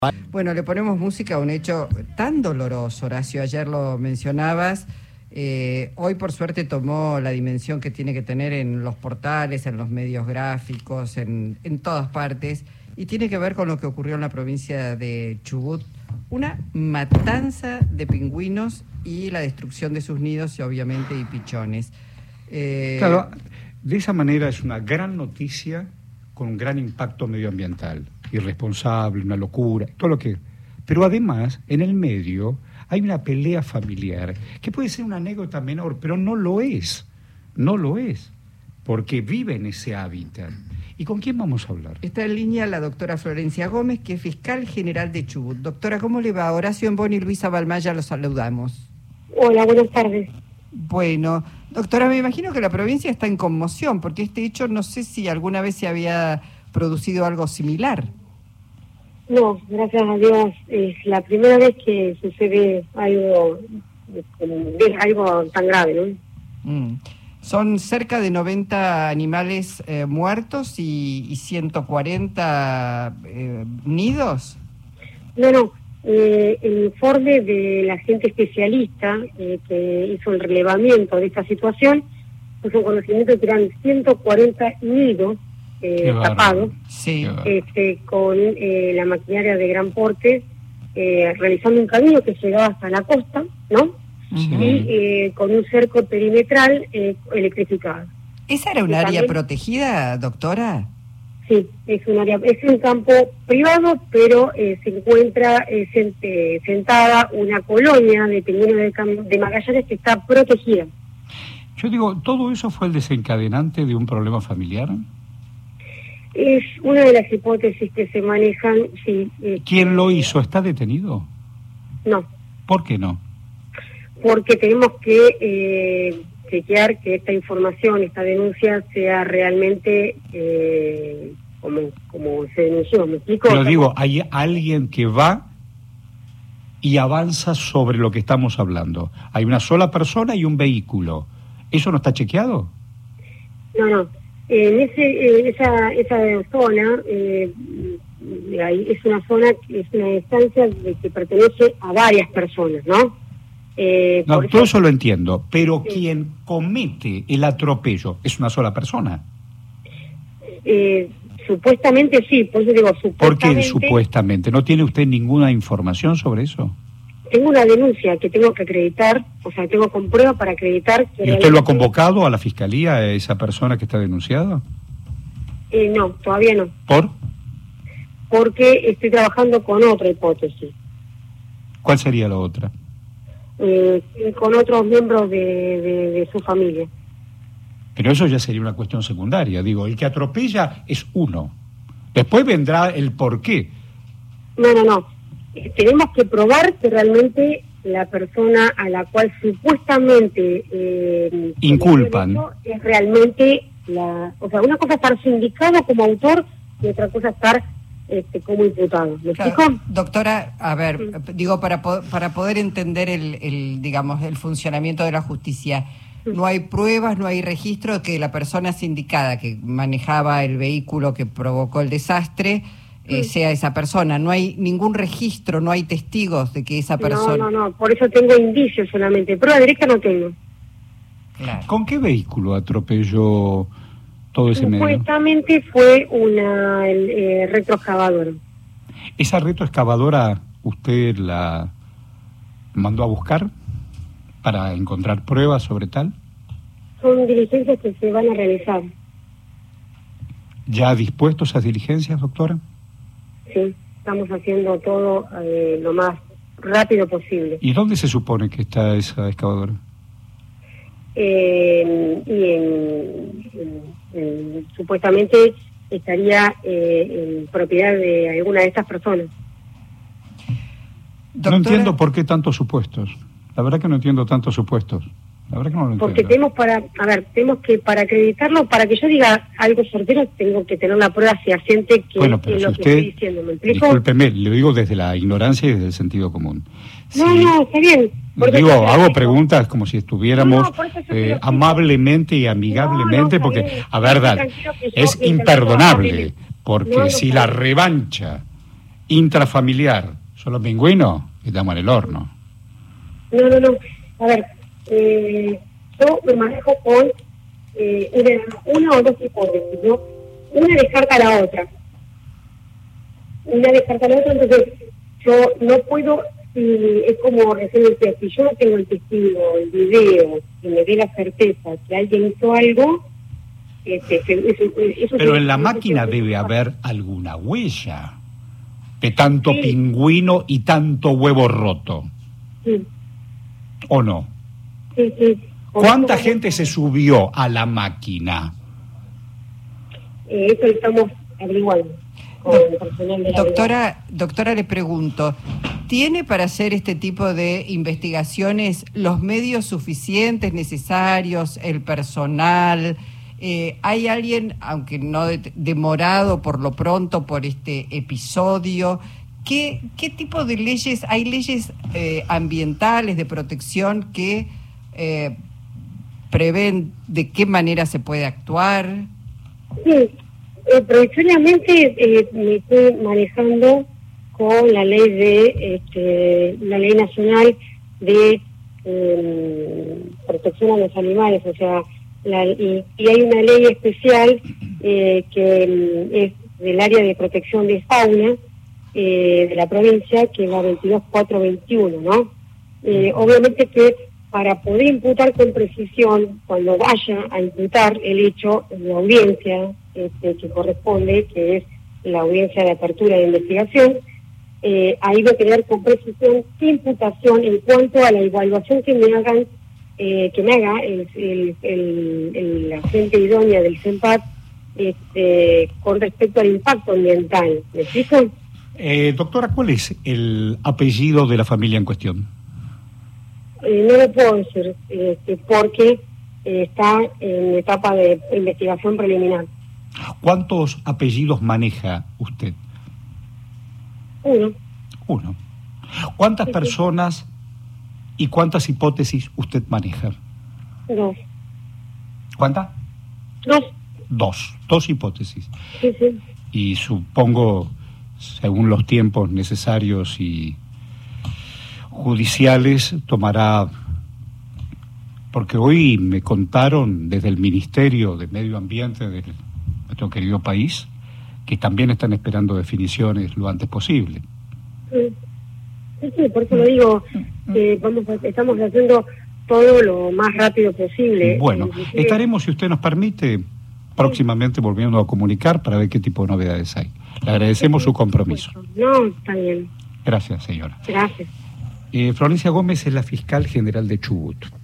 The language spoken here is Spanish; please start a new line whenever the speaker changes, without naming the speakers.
Bueno, le ponemos música a un hecho tan doloroso, Horacio, ayer lo mencionabas, hoy por suerte tomó la dimensión que tiene que tener en los portales, en los medios gráficos, en todas partes, y tiene que ver con lo que ocurrió en la provincia de Chubut, una matanza de pingüinos y la destrucción de sus nidos y obviamente y pichones.
Claro, de esa manera es una gran noticia con un gran impacto medioambiental, irresponsable, una locura, todo lo que... Pero además, en el medio hay una pelea familiar, que puede ser una anécdota menor, pero no lo es, porque vive en ese hábitat. ¿Y con quién vamos a hablar?
Está en línea la doctora Florencia Gómez, que es fiscal general de Chubut. Doctora, ¿cómo le va? Horacio Emboni y Luisa Balmaya los saludamos.
Hola, buenas tardes.
Bueno, doctora, me imagino que la provincia está en conmoción, porque este hecho no sé si alguna vez se había producido algo similar.
No, gracias a Dios, es la primera vez que sucede algo tan grave, ¿no?
Son cerca de 90 animales muertos y 140 nidos.
No, el informe de la gente especialista que hizo el relevamiento de esta situación puso un conocimiento que eran 140 nidos tapados,
sí.
Con la maquinaria de gran porte, realizando un camino que llegaba hasta la costa, ¿no?
Sí.
Y con un cerco perimetral electrificado.
¿Esa era un área protegida, doctora?
Sí, es un campo privado, pero se encuentra sentada una colonia de pingüinos de Magallanes que está protegida.
Yo digo, ¿todo eso fue el desencadenante de un problema familiar?
Es una de las hipótesis que se manejan, sí.
¿Quién lo hizo? ¿Está detenido?
No.
¿Por qué no?
Porque tenemos que chequear que esta información, esta denuncia, sea realmente como se denunció. ¿Me explico?
Pero digo, hay alguien que va y avanza sobre lo que estamos hablando. Hay una sola persona y un vehículo. ¿Eso no está chequeado?
No. En esa zona, es una zona, es una instancia de que pertenece a varias personas, ¿no?
No, todo eso lo entiendo, pero quien comete el atropello es una sola persona.
Supuestamente sí, por eso digo supuestamente.
¿Por qué supuestamente? ¿No tiene usted ninguna información sobre eso?
Tengo una denuncia que tengo que acreditar, o sea, tengo con prueba para acreditar que...
¿Y usted lo ha convocado a la fiscalía, a esa persona que está denunciada?
No, todavía no.
¿Por?
Porque estoy trabajando con otra hipótesis.
¿Cuál sería la otra?
Con otros miembros de su familia.
Pero eso ya sería una cuestión secundaria. Digo, el que atropella es uno. Después vendrá el por qué.
No. Tenemos que probar que realmente la persona a la cual supuestamente
inculpan
es realmente o sea, una cosa es estar sindicado como autor y otra cosa es estar como imputado. ¿Me explico?
Doctora, a ver, digo, para poder entender el funcionamiento de la justicia, no hay pruebas, no hay registro de que la persona sindicada que manejaba el vehículo que provocó el desastre sea esa persona. No hay ningún registro, no hay testigos de que esa persona...
No, por eso tengo indicios solamente, prueba directa no tengo.
Claro.
¿Con qué vehículo atropelló todo ese medio?
Supuestamente fue una retroexcavadora.
¿Esa retroexcavadora usted la mandó a buscar para encontrar pruebas sobre tal?
Son diligencias que se van a realizar.
¿Ya ha dispuesto esas diligencias, doctora?
Sí, estamos haciendo todo lo más rápido posible.
¿Y dónde se supone que está esa excavadora?
Supuestamente estaría en propiedad de alguna de estas personas.
Doctora,
no entiendo por qué tantos supuestos. La verdad que no entiendo tantos supuestos. La verdad que no lo entiendo.
Porque tenemos que para acreditarlo, para que yo diga algo certero, tengo que tener una prueba fehaciente que
bueno, pero
es
si
lo
usted,
que estoy diciendo. ¿Me explico?
Discúlpeme, le digo desde la ignorancia y desde el sentido común.
No, está bien.
Digo, hago preguntas como si estuviéramos amablemente y amigablemente, porque, a verdad, es imperdonable, porque si la revancha intrafamiliar. Son los pingüinos que estamos en el horno.
No. A ver, yo me manejo con una o dos hipótesis, ¿no? Una descarta a la otra. Entonces yo no puedo, es como recién decía, si yo no tengo el testigo, el video, y me dé la certeza que alguien hizo algo, eso
pero en la máquina debe haber alguna huella de tanto pingüino y tanto huevo roto.
Sí.
¿O no?
Sí.
¿Cuánta gente se subió a la máquina?
Eso lo estamos averiguando con el personal de la
Doctora, le pregunto, ¿tiene para hacer este tipo de investigaciones los medios suficientes, necesarios, el personal? ¿Hay alguien, aunque no demorado por lo pronto por este episodio, qué tipo de leyes? ¿Hay leyes ambientales de protección que prevén de qué manera se puede actuar?
Sí, provisoriamente me estoy manejando con la ley la ley nacional de protección a los animales, o sea, y hay una ley especial que es del área de protección de fauna de la provincia, que es la 22421, ¿no? Obviamente que para poder imputar con precisión, cuando vaya a imputar el hecho en la audiencia que corresponde, que es la audiencia de apertura de investigación, ahí voy a tener con precisión qué imputación en cuanto a la evaluación que me haga el agente idónea del CENPAT con respecto al impacto ambiental. ¿Me explico?
Doctora, ¿cuál es el apellido de la familia en cuestión?
No lo puedo decir, porque está en etapa de investigación preliminar.
¿Cuántos apellidos maneja usted? Uno. ¿Cuántas personas y cuántas hipótesis usted maneja?
Dos.
¿Cuántas? Dos hipótesis.
Sí.
Y supongo, según los tiempos necesarios y judiciales, tomará, porque hoy me contaron desde el Ministerio de Medio Ambiente de nuestro querido país que también están esperando definiciones lo antes posible. Sí,
por eso lo digo, estamos haciendo todo lo más rápido posible.
Bueno, estaremos, si usted nos permite, próximamente volviendo a comunicar para ver qué tipo de novedades hay. Le agradecemos su compromiso.
No, está bien.
Gracias, señora.
Gracias.
Florencia Gómez es la fiscal general de Chubut.